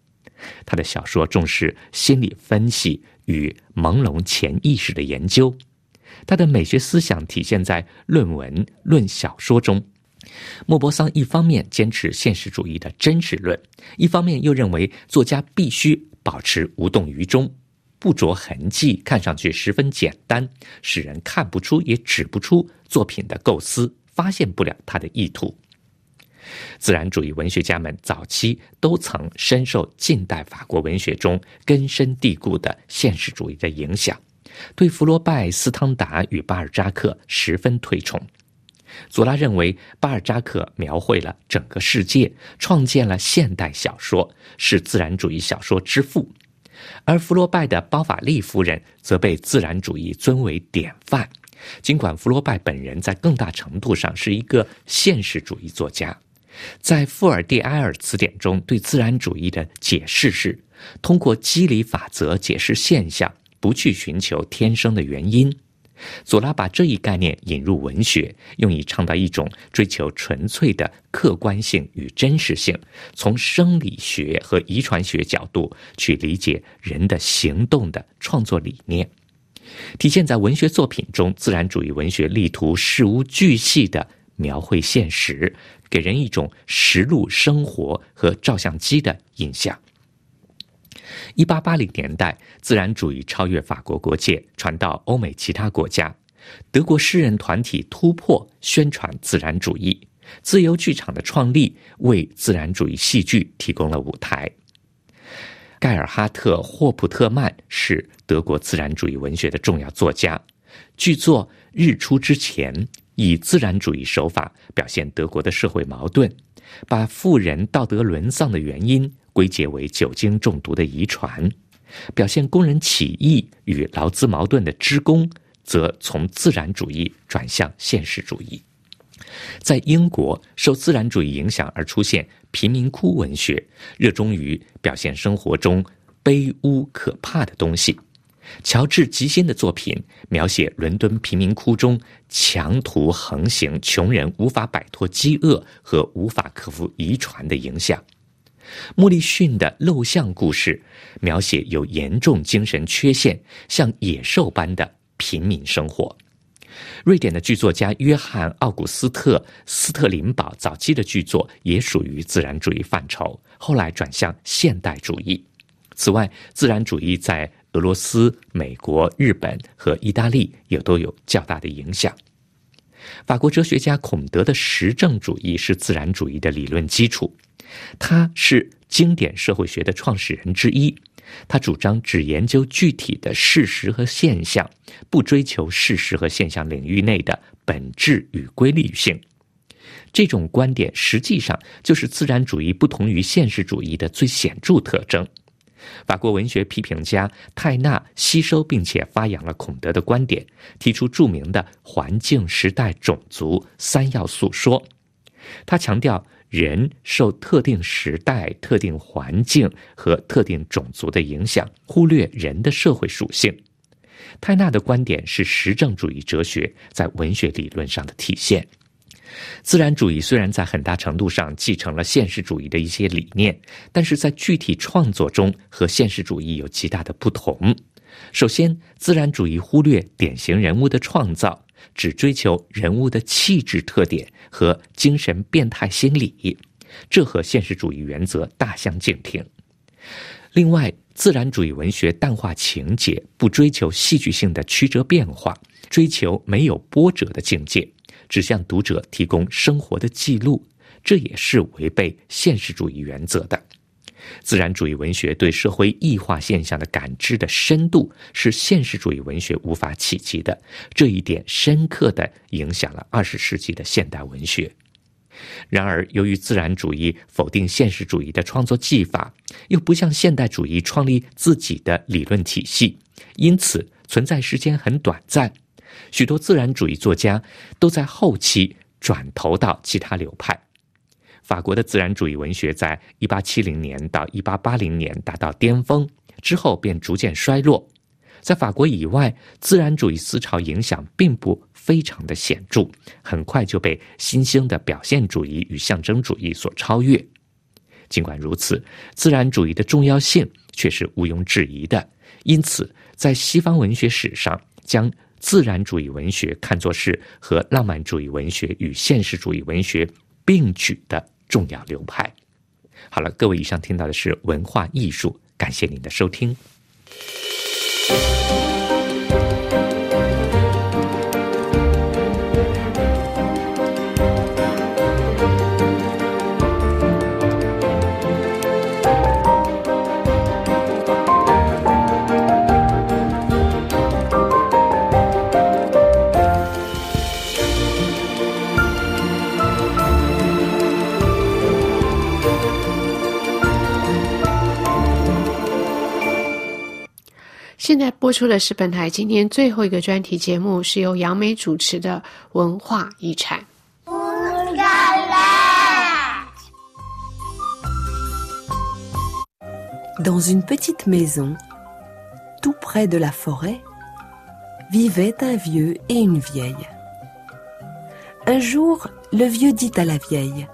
他的小说重视心理分析与朦胧潜意识的研究，他的美学思想体现在论文、论小说中。莫泊桑一方面坚持现实主义的真实论，一方面又认为作家必须保持无动于衷，不着痕迹，看上去十分简单，使人看不出也指不出作品的构思，发现不了他的意图。自然主义文学家们早期都曾深受近代法国文学中根深蒂固的现实主义的影响，对福罗拜、斯汤达与巴尔扎克十分推崇。左拉认为巴尔扎克描绘了整个世界，创建了现代小说，是自然主义小说之父，而福罗拜的包法利夫人则被自然主义尊为典范，尽管福罗拜本人在更大程度上是一个现实主义作家。在富尔蒂埃尔词典中对自然主义的解释是通过机理法则解释现象，不去寻求天生的原因。左拉把这一概念引入文学，用以倡导一种追求纯粹的客观性与真实性，从生理学和遗传学角度去理解人的行动的创作理念。体现在文学作品中，自然主义文学力图事无巨细地描绘现实，给人一种实录生活和照相机的印象。一八八零年代，自然主义超越法国国界，传到欧美其他国家。德国诗人团体突破宣传自然主义，自由剧场的创立为自然主义戏剧提供了舞台。盖尔哈特·霍普特曼是德国自然主义文学的重要作家，剧作《日出之前》以自然主义手法表现德国的社会矛盾，把富人道德沦丧的原因归结为酒精中毒的遗传，表现工人起义与劳资矛盾的知工则从自然主义转向现实主义。在英国，受自然主义影响而出现贫民窟文学，热衷于表现生活中卑污可怕的东西。乔治·吉辛的作品描写伦敦贫民窟中强徒横行，穷人无法摆脱饥饿和无法克服遗传的影响。莫利逊的陋巷故事描写有严重精神缺陷，像野兽般的平民生活。瑞典的剧作家约翰·奥古斯特·斯特林堡早期的剧作也属于自然主义范畴，后来转向现代主义。此外，自然主义在俄罗斯、美国、日本和意大利也都有较大的影响。法国哲学家孔德的实证主义是自然主义的理论基础，他是经典社会学的创始人之一。他主张只研究具体的事实和现象，不追求事实和现象领域内的本质与规律性。这种观点实际上就是自然主义不同于现实主义的最显著特征。法国文学批评家泰纳吸收并且发扬了孔德的观点，提出著名的环境、时代、种族三要素说。他强调人受特定时代、特定环境和特定种族的影响，忽略人的社会属性。泰纳的观点是实证主义哲学在文学理论上的体现。自然主义虽然在很大程度上继承了现实主义的一些理念，但是在具体创作中和现实主义有极大的不同。首先，自然主义忽略典型人物的创造，只追求人物的气质特点和精神变态心理，这和现实主义原则大相径庭。另外，自然主义文学淡化情节，不追求戏剧性的曲折变化，追求没有波折的境界，只向读者提供生活的记录，这也是违背现实主义原则的。自然主义文学对社会异化现象的感知的深度是现实主义文学无法企及的，这一点深刻地影响了二十世纪的现代文学。然而，由于自然主义否定现实主义的创作技法，又不像现代主义创立自己的理论体系，因此存在时间很短暂。许多自然主义作家都在后期转投到其他流派。法国的自然主义文学在一八七零年到一八八零年达到巅峰，之后便逐渐衰落。在法国以外，自然主义思潮影响并不非常的显著，很快就被新兴的表现主义与象征主义所超越。 尽管如此，自然主义的重要性却是毋庸置疑的。因此，在西方文学史上，将自然主义文学看作是和浪漫主义文学与现实主义文学并举的重要流派。好了，各位，以上听到的是文化艺术，感谢您的收听。 现在播出的是本台今天最后一个专题节目，是由杨梅主持的文化遗产。 Dans une petite maison, tout près de la forêt, vivaient un vieux et une vieille. Un jour, le vieux dit à la vieille: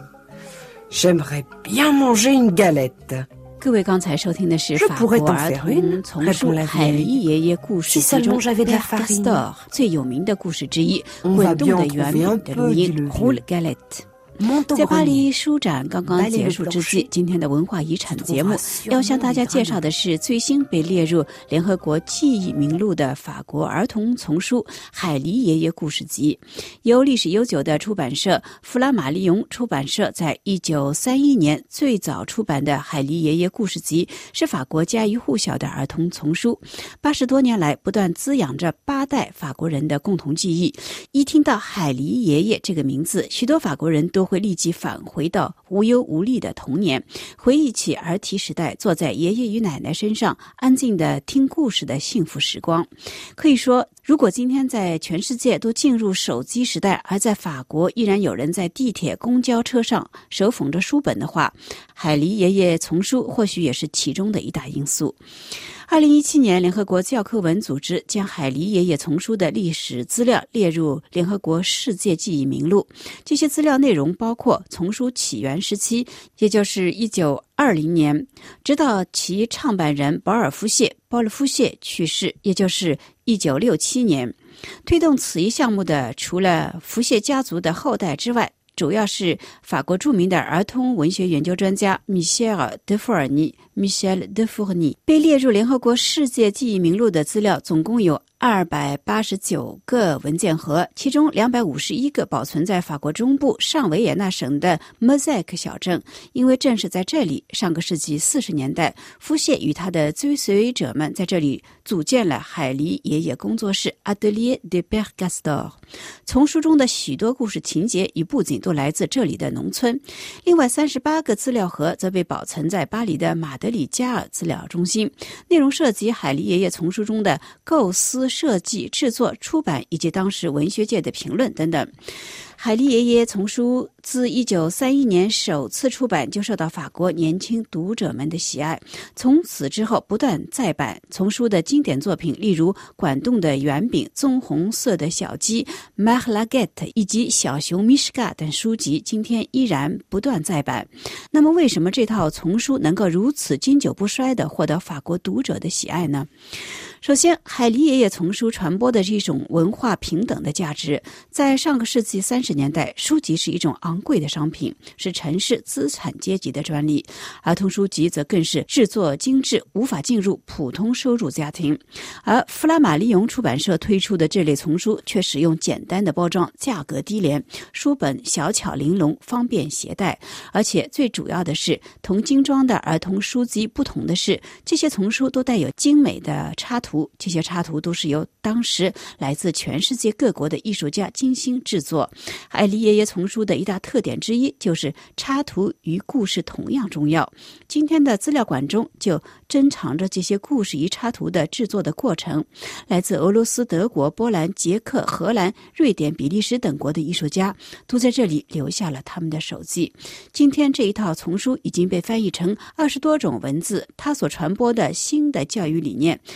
« J'aimerais bien manger une galette. » 各位，刚才收听的是法国儿童丛书《海狸爷爷故事集》中 Père Castor 最有名的故事之一，滚动的圆饼的录音 Roule Galette。在巴黎书展刚刚结束之际，今天的文化遗产节目要向大家介绍的是最新被列入联合国记忆名录的法国儿童丛书《海狸爷爷故事集》，由历史悠久的出版社弗拉马利翁出版社在一九三一年最早出版的《海狸爷爷故事集》，是法国家喻户晓的儿童丛书，八十多年来不断滋养着八代法国人的共同记忆。一听到海狸爷爷这个名字，许多法国人都会立即返回到无忧无虑的童年，回忆起儿提时代坐在爷爷与奶奶身上安静地听故事的幸福时光。可以说，如果今天在全世界都进入手机时代，而在法国依然有人在地铁公交车上手捧着书本的话，海狸爷爷丛书或许也是其中的一大因素。二零一七年，联合国教科文组织将海狸爷爷丛书的历史资料列入联合国世界记忆名录。这些资料内容包括丛书起源时期，也就是一九二零年，直到其创办人保尔·福谢（保尔·福谢）去世，也就是一九六七年。推动此一项目的，除了福谢家族的后代之外，主要是法国著名的儿童文学研究专家米歇尔·德弗尔尼 （Michel de Fourny）。被列入联合国世界记忆名录的资料总共有二百八十九个文件盒，其中两百五十一个保存在法国中部上维也纳省的 Mosaic 小镇，因为正是在这里，上个世纪四十年代，夫谢与他的追随者们在这里组建了海狸爷爷工作室 Atelier de Père Castor。丛书中的许多故事情节与布景都来自这里的农村。另外三十八个资料盒则被保存在巴黎的马德里加尔资料中心，内容涉及海狸爷爷丛书中的构思、设计、制作、出版以及当时文学界的评论等等。海狸爷爷丛书自一九三一年首次出版就受到法国年轻读者们的喜爱，从此之后不断再版。丛书的经典作品例如管洞的圆饼、棕红色的小鸡 Mère Laguette 以及小熊 Mishka 等书籍今天依然不断再版。那么为什么这套丛书能够如此经久不衰地获得法国读者的喜爱呢？首先，海狸爷爷丛书传播的是一种文化平等的价值。在上个世纪三十年代，书籍是一种昂贵的商品，是城市资产阶级的专利；儿童书籍则更是制作精致，无法进入普通收入家庭。而弗拉马利翁出版社推出的这类丛书却使用简单的包装，价格低廉，书本小巧玲珑，方便携带。而且最主要的是，同精装的儿童书籍不同的是，这些丛书都带有精美的插图。这些插图都是由当时来自全世界各国的艺术家精心制作。海狸爷爷丛书的一大特点之一就是插图与故事同样重要。今天的资料馆中就珍藏着这些故事与插图的制作的过程。来自俄罗斯、德国、波兰、捷克、荷兰、瑞典、比利时等国的艺术家都在这里留下了他们的手迹。今天这一套丛书已经被翻译成二十多种文字，它所传播的新的教育理念在今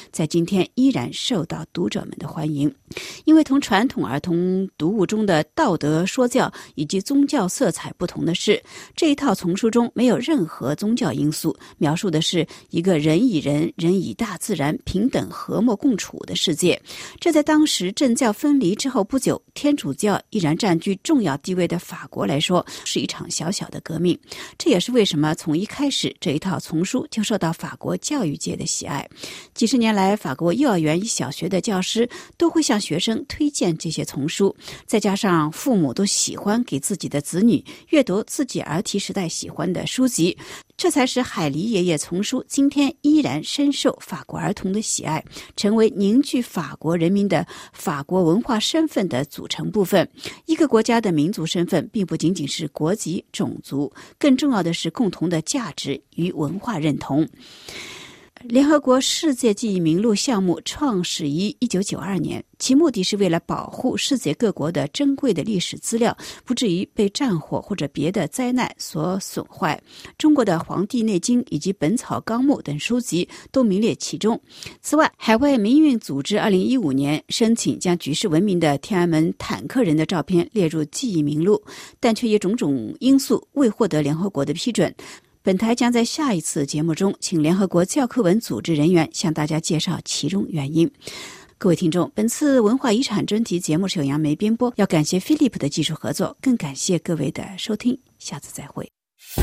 今天依然受到读者们的欢迎。因为同传统儿童读物中的道德说教以及宗教色彩不同的是，这一套丛书中没有任何宗教因素，描述的是一个人与人、人与大自然平等和睦共处的世界。这在当时政教分离之后不久，天主教依然占据重要地位的法国来说，是一场小小的革命。这也是为什么从一开始这一套丛书就受到法国教育界的喜爱。几十年来，法国幼儿园与小学的教师都会向学生推荐这些丛书，再加上父母都喜欢给自己的子女阅读自己儿提时代喜欢的书籍，这才使海狸爷爷丛书今天依然深受法国儿童的喜爱，成为凝聚法国人民的法国文化身份的组成部分。一个国家的民族身份并不仅仅是国籍、种族，更重要的是共同的价值与文化认同。联合国世界记忆名录项目创始于一九九二年，其目的是为了保护世界各国的珍贵的历史资料不至于被战火或者别的灾难所损坏。中国的《黄帝内经》以及《本草纲目》等书籍都名列其中。此外，海外民运组织二零一五年申请将举世闻名的天安门坦克人的照片列入记忆名录，但却因种种因素未获得联合国的批准。本台将在下一次节目中请联合国教科文组织人员向大家介绍其中原因。各位听众，本次文化遗产专题节目是由杨梅编播，要感谢 Philip 的技术合作，更感谢各位的收听，下次再会。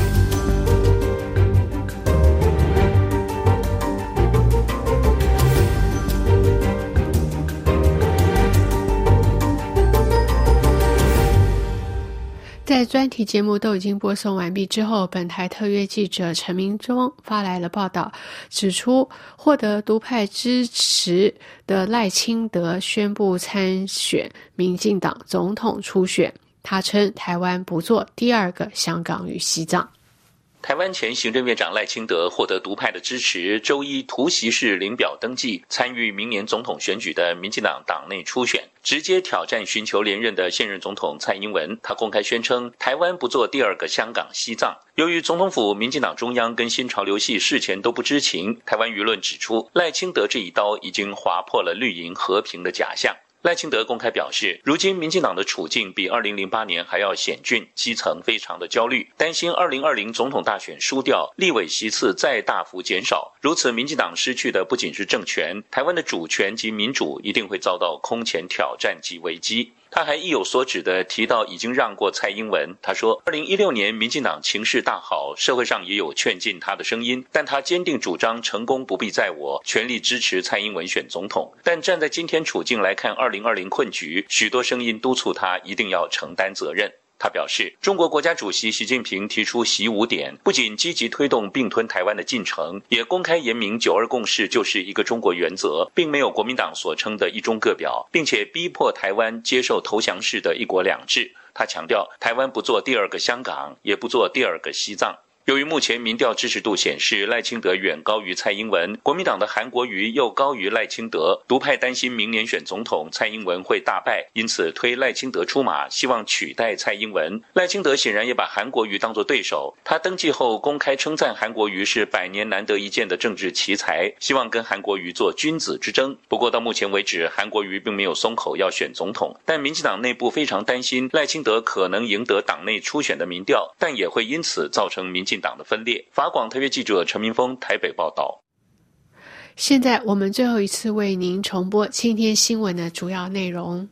在专题节目都已经播送完毕之后，本台特约记者陈明忠发来了报道，指出获得独派支持的赖清德宣布参选民进党总统初选。他称台湾不做第二个香港与西藏。 台湾前行政院长赖清德获得独派的支持，周一突袭式领表登记，参与明年总统选举的民进党党内初选，直接挑战寻求连任的现任总统蔡英文。他公开宣称台湾不做第二个香港西藏。由于总统府、民进党中央跟新潮流系事前都不知情，台湾舆论指出赖清德这一刀已经划破了绿营和平的假象。赖清德公开表示，如今民进党的处境比二零零八年还要险峻，基层非常的焦虑，担心二零二零总统大选输掉，立委席次再大幅减少，如此民进党失去的不仅是政权，台湾的主权及民主一定会遭到空前挑战及危机。他还意有所指地提到已经让过蔡英文，他说二零一六年民进党情势大好，社会上也有劝进他的声音，但他坚定主张成功不必在我，全力支持蔡英文选总统。但站在今天处境来看二零二零困局，许多声音督促他一定要承担责任。他表示，中国国家主席习近平提出习五点，不仅积极推动并吞台湾的进程，也公开言明九二共识就是一个中国原则，并没有国民党所称的一中各表，并且逼迫台湾接受投降式的一国两制。他强调，台湾不做第二个香港，也不做第二个西藏。由于目前民调支持度显示赖清德远高于蔡英文，国民党的韩国瑜又高于赖清德，独派担心明年选总统蔡英文会大败，因此推赖清德出马，希望取代蔡英文。赖清德显然也把韩国瑜当作对手，他登记后公开称赞韩国瑜是百年难得一见的政治奇才，希望跟韩国瑜做君子之争。不过到目前为止，韩国瑜并没有松口要选总统，但民进党内部非常担心赖清德可能赢得党内初选的民调，但也会因此造成民进党的分裂。法广特约记者陈明峰台北报道。 现在我们最后一次为您重播今天新闻的主要内容。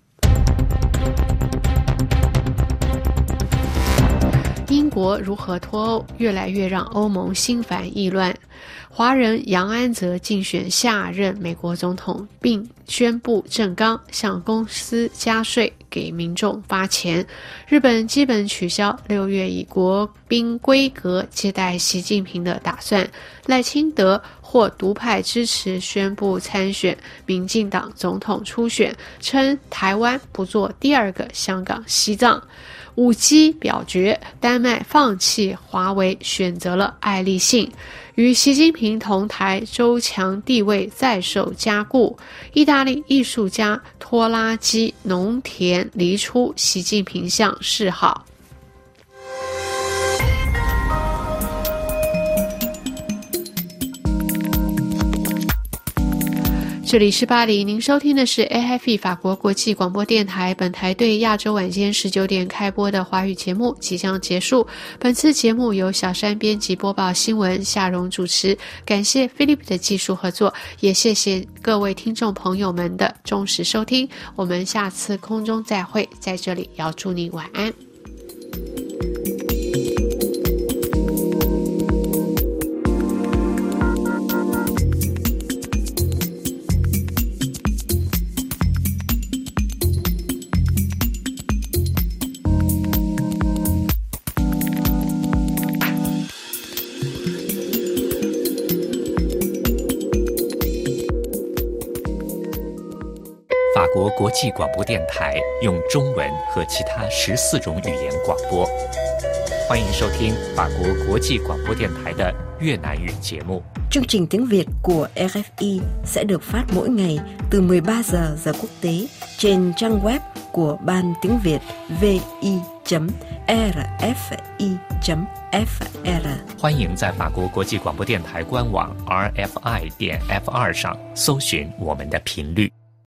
英国如何脱欧，越来越让欧盟心烦意乱。华人杨安泽竞选下任美国总统，并宣布正纲，向公司加税，给民众发钱。日本基本取消六月以国宾规格接待习近平的打算。赖清德获独派支持，宣布参选民进党总统初选，称台湾不做第二个香港西藏。五 G 表决，丹麦放弃华为，选择了爱立信。与习近平同台，周强地位再受加固。意大利艺术家托拉基农田离出习近平向示好。 这里是巴黎，您收听的是 A F E 法国国际广播电台。本台对亚洲晚间十九点开播的华语节目即将结束。本次节目由小山编辑播报新闻，夏蓉主持。感谢 Philip 的技术合作，也谢谢各位听众朋友们的忠实收听。我们下次空中再会，在这里要祝你晚安。 法国国际广播电台用中文和其他十四种语言广播。欢迎收听法国国际广播电台的越南语节目。 Chương trình tiếng Việt của R F I sẽ được phát mỗi ngày từ mười ba giờ giờ quốc tế trên trang web của Ban Tiếng Việt vi chấm r f i chấm f r。 欢迎在法国国际广播电台官网 r f i 点 f 二上搜寻我们的频率。